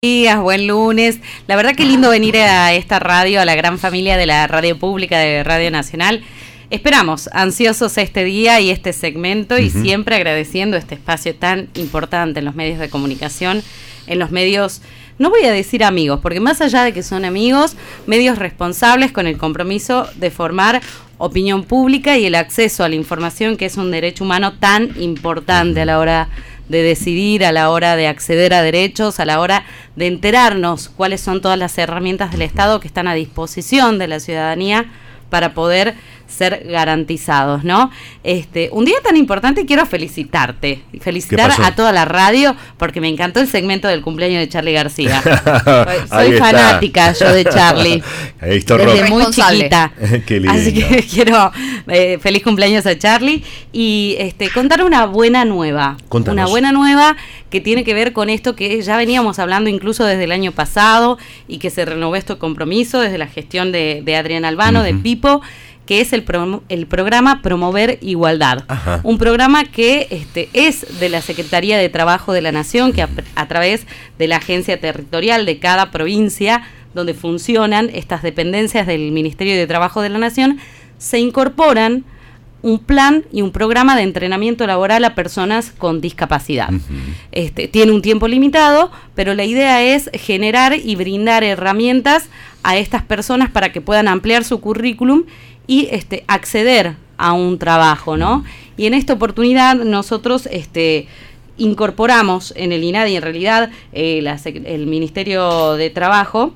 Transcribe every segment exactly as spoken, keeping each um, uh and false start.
días, buen lunes. La verdad que lindo venir a esta radio, a la gran familia de la radio pública de Radio Nacional. Esperamos, ansiosos este día y este segmento, y uh-huh. siempre agradeciendo este espacio tan importante en los medios de comunicación, en los medios, no voy a decir amigos, porque más allá de que son amigos, medios responsables con el compromiso de formar opinión pública y el acceso a la información, que es un derecho humano tan importante a la hora de decidir, a la hora de acceder a derechos, a la hora de enterarnos cuáles son todas las herramientas del Estado que están a disposición de la ciudadanía para poder ser garantizados, ¿no? Este, un día tan importante, y quiero felicitarte, felicitar a toda la radio, porque me encantó el segmento del cumpleaños de Charly García. Soy fanática yo de Charly, desde rock. Muy chiquita. Qué lindo. Así que quiero eh, feliz cumpleaños a Charly y este, contar una buena nueva. Contanos. Una buena nueva que tiene que ver con esto que ya veníamos hablando incluso desde el año pasado, y que se renovó este compromiso desde la gestión de, de Adrián Albano, uh-huh. de Pipo, que es el, pro, el programa Promover Igualdad. Ajá. Un programa que este, es de la Secretaría de Trabajo de la Nación, que a, a través de la agencia territorial de cada provincia, donde funcionan estas dependencias del Ministerio de Trabajo de la Nación, se incorporan un plan y un programa de entrenamiento laboral a personas con discapacidad. Uh-huh. Este, tiene un tiempo limitado, pero la idea es generar y brindar herramientas a estas personas para que puedan ampliar su currículum y este, acceder a un trabajo, ¿no? Y en esta oportunidad nosotros este, incorporamos en el INADI, en realidad eh, la, el Ministerio de Trabajo,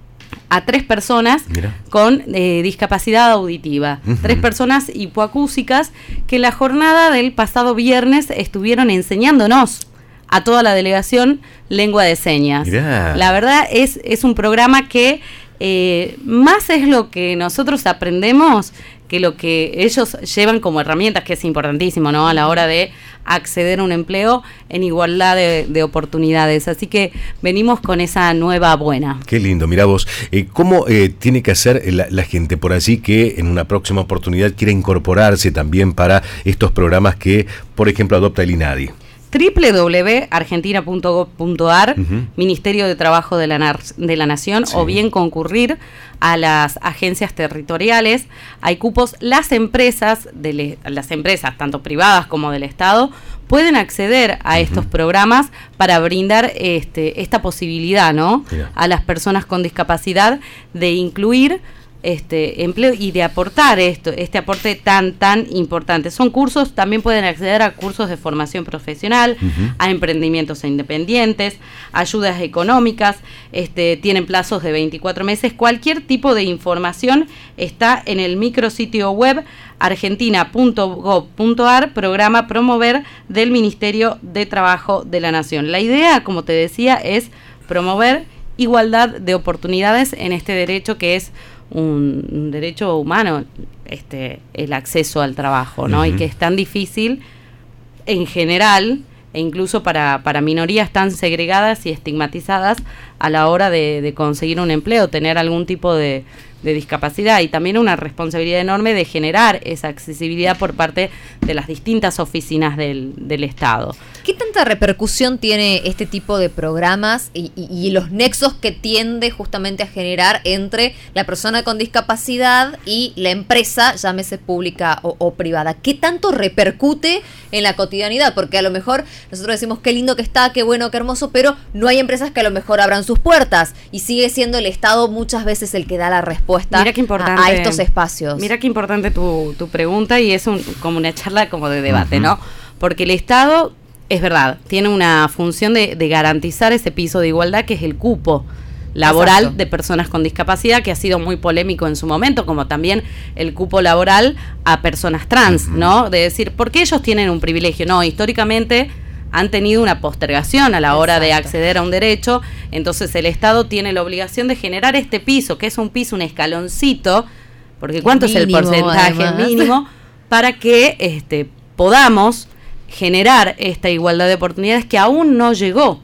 a tres personas Mira. con eh, discapacidad auditiva, uh-huh. tres personas hipoacúsicas que la jornada del pasado viernes estuvieron enseñándonos a toda la delegación lengua de señas. Mirá. La verdad es, es un programa que eh, más es lo que nosotros aprendemos que lo que ellos llevan como herramientas, que es importantísimo, ¿no? A la hora de acceder a un empleo en igualdad de, de oportunidades. Así que venimos con esa nueva buena. Qué lindo, mirá vos. Eh, ¿Cómo eh, tiene que hacer la, la gente por allí que en una próxima oportunidad quiera incorporarse también para estos programas que, por ejemplo, adopta el INADI? doble u doble u doble u punto argentina punto gov punto ar, uh-huh. Ministerio de Trabajo de la, Nar- de la Nación, sí. o bien concurrir a las agencias territoriales. Hay cupos, las empresas, de le- las empresas tanto privadas como del Estado, pueden acceder a uh-huh. estos programas para brindar este, esta posibilidad, ¿no? Mira. A las personas con discapacidad de incluir este empleo y de aportar esto, este aporte tan tan importante. Son cursos, también pueden acceder a cursos de formación profesional, uh-huh. a emprendimientos independientes, ayudas económicas, este tienen plazos de veinticuatro meses. Cualquier tipo de información está en el micrositio web argentina punto gov punto ar, programa Promover del Ministerio de Trabajo de la Nación. La idea, como te decía, es promover igualdad de oportunidades en este derecho que es un, un derecho humano, este, el acceso al trabajo, ¿no? Uh-huh. Y que es tan difícil en general, e incluso para, para minorías tan segregadas y estigmatizadas a la hora de, de conseguir un empleo, tener algún tipo de, de discapacidad, y también una responsabilidad enorme de generar esa accesibilidad por parte de las distintas oficinas del, del Estado. ¿Qué tanta repercusión tiene este tipo de programas y, y, y los nexos que tiende justamente a generar entre la persona con discapacidad y la empresa, llámese pública o, o privada? ¿Qué tanto repercute en la cotidianidad? Porque a lo mejor nosotros decimos qué lindo que está, qué bueno, qué hermoso, pero no hay empresas que a lo mejor abran sus puertas y sigue siendo el Estado muchas veces el que da la respuesta Mira qué importante, a, a estos espacios. Mira qué importante tu, tu pregunta, y es un, como una charla como de debate, uh-huh. ¿no? Porque el Estado, es verdad, tiene una función de, de garantizar ese piso de igualdad que es el cupo laboral Exacto. de personas con discapacidad, que ha sido muy polémico en su momento, como también el cupo laboral a personas trans, uh-huh. ¿no? De decir, ¿por qué ellos tienen un privilegio? No, históricamente han tenido una postergación a la hora Exacto. de acceder a un derecho, entonces el Estado tiene la obligación de generar este piso, que es un piso, un escaloncito, porque ¿cuánto mínimo, es el porcentaje además. mínimo? Para que este, podamos generar esta igualdad de oportunidades que aún no llegó.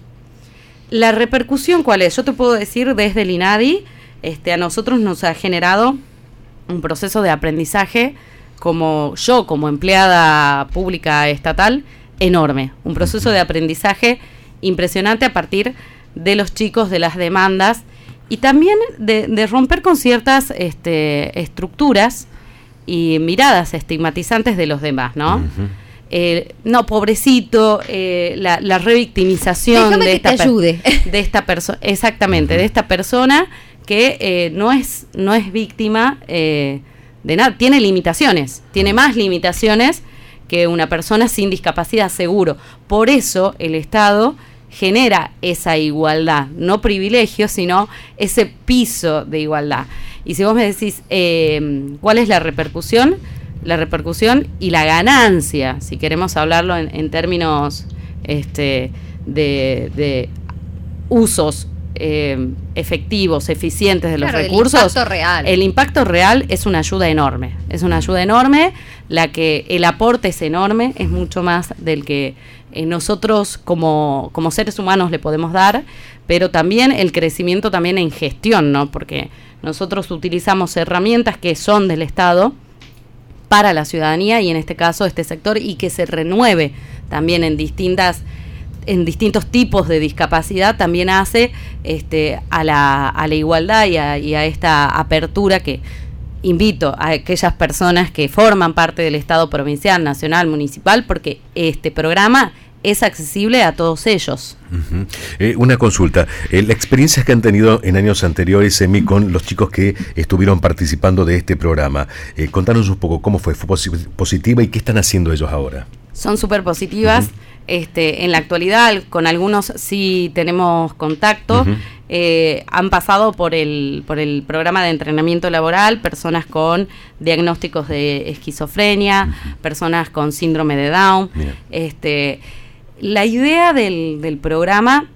La repercusión, ¿cuál es? Yo te puedo decir desde el INADI, este, a nosotros nos ha generado un proceso de aprendizaje, como yo, como empleada pública estatal, enorme. Un proceso de aprendizaje impresionante a partir de los chicos, de las demandas, y también de, de romper con ciertas este, estructuras y miradas estigmatizantes de los demás, ¿no? Uh-huh. Eh, no, pobrecito, eh, la, la revictimización Déjame de que esta, te ayude. Per- de esta persona, exactamente, uh-huh. de esta persona que eh, no es no es víctima eh, de nada, tiene limitaciones, tiene más limitaciones que una persona sin discapacidad, seguro. Por eso el Estado genera esa igualdad, no privilegio, sino ese piso de igualdad. Y si vos me decís, eh, ¿cuál es la repercusión? La repercusión y la ganancia, si queremos hablarlo en, en términos este, de, de usos eh, efectivos, eficientes de los claro, recursos. El impacto real. El impacto real es una ayuda enorme, es una ayuda enorme, la que el aporte es enorme, es mucho más del que eh, nosotros como, como seres humanos le podemos dar, pero también el crecimiento también en gestión, ¿no? Porque nosotros utilizamos herramientas que son del Estado para la ciudadanía y en este caso este sector, y que se renueve también en distintas en distintos tipos de discapacidad, también hace este a la a la igualdad y a, y a esta apertura que invito a aquellas personas que forman parte del Estado provincial, nacional, municipal, porque este programa es accesible a todos ellos. Uh-huh. Eh, una consulta, eh, la experiencia que han tenido en años anteriores, Emi, con los chicos que estuvieron participando de este programa, eh, contanos un poco cómo fue, ¿fue posi- positiva y qué están haciendo ellos ahora? Son súper positivas. Uh-huh. Este, en la actualidad, con algunos sí tenemos contacto. Uh-huh. Eh, han pasado por el, por el programa de entrenamiento laboral, personas con diagnósticos de esquizofrenia, uh-huh. personas con síndrome de Down. Yeah. Este, la idea del, del programa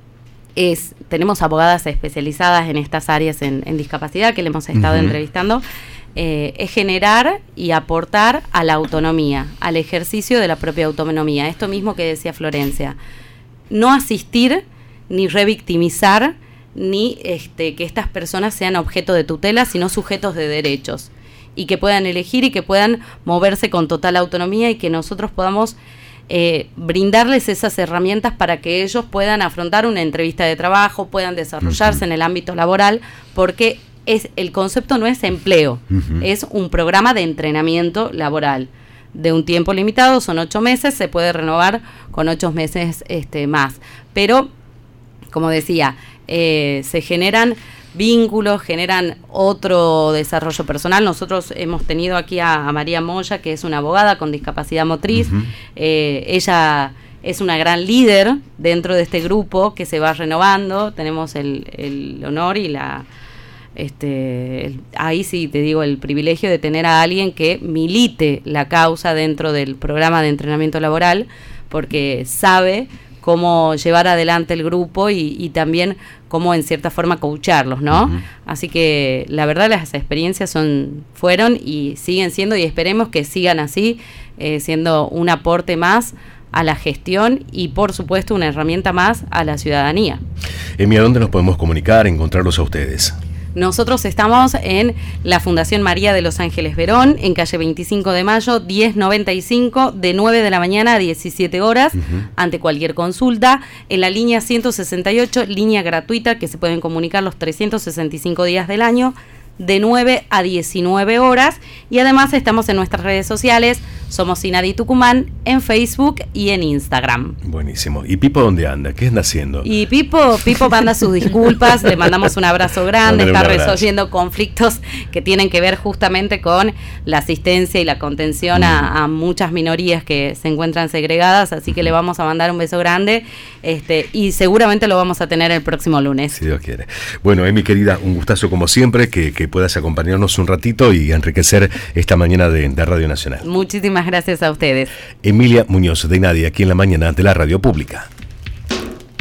es, tenemos abogadas especializadas en estas áreas en, en discapacidad que le hemos estado uh-huh. entrevistando, eh, es generar y aportar a la autonomía, al ejercicio de la propia autonomía. Esto mismo que decía Florencia, no asistir ni revictimizar, ni este, que estas personas sean objeto de tutela, sino sujetos de derechos, y que puedan elegir y que puedan moverse con total autonomía, y que nosotros podamos eh, brindarles esas herramientas para que ellos puedan afrontar una entrevista de trabajo, puedan desarrollarse uh-huh. en el ámbito laboral, porque es el concepto no es empleo, uh-huh. es un programa de entrenamiento laboral de un tiempo limitado, son ocho meses, se puede renovar con ocho meses este, más, pero como decía, eh, se generan vínculos, generan otro desarrollo personal. Nosotros hemos tenido aquí a, a María Moya, que es una abogada con discapacidad motriz. Uh-huh. eh, ella es una gran líder dentro de este grupo que se va renovando. Tenemos el, el honor y la este el, ahí sí te digo el privilegio de tener a alguien que milite la causa dentro del programa de entrenamiento laboral, porque sabe cómo llevar adelante el grupo y, y también cómo en cierta forma coacharlos, ¿no? Uh-huh. Así que la verdad las experiencias son fueron y siguen siendo, y esperemos que sigan así, eh, siendo un aporte más a la gestión y por supuesto una herramienta más a la ciudadanía. Emi, ¿a dónde nos podemos comunicar, encontrarlos a ustedes? Nosotros estamos en la Fundación María de los Ángeles Verón, en calle veinticinco de mayo, diez noventa y cinco, de nueve de la mañana a diecisiete horas, uh-huh. ante cualquier consulta, en la línea ciento sesenta y ocho, línea gratuita, que se pueden comunicar los trescientos sesenta y cinco días del año, de nueve a diecinueve horas, y además estamos en nuestras redes sociales, somos INADI Tucumán, en Facebook y en Instagram. Buenísimo. ¿Y Pipo dónde anda? ¿Qué anda haciendo? Y Pipo, Pipo manda sus disculpas, le mandamos un abrazo grande, Mándale está resolviendo conflictos que tienen que ver justamente con la asistencia y la contención mm. a, a muchas minorías que se encuentran segregadas, así que le vamos a mandar un beso grande, este, y seguramente lo vamos a tener el próximo lunes. Si Dios quiere. Bueno, Emi querida, un gustazo como siempre, que, que puedas acompañarnos un ratito y enriquecer esta mañana de, de Radio Nacional. Muchísimas gracias a ustedes. Emilia Muñoz de INADI, aquí en la mañana de la Radio Pública.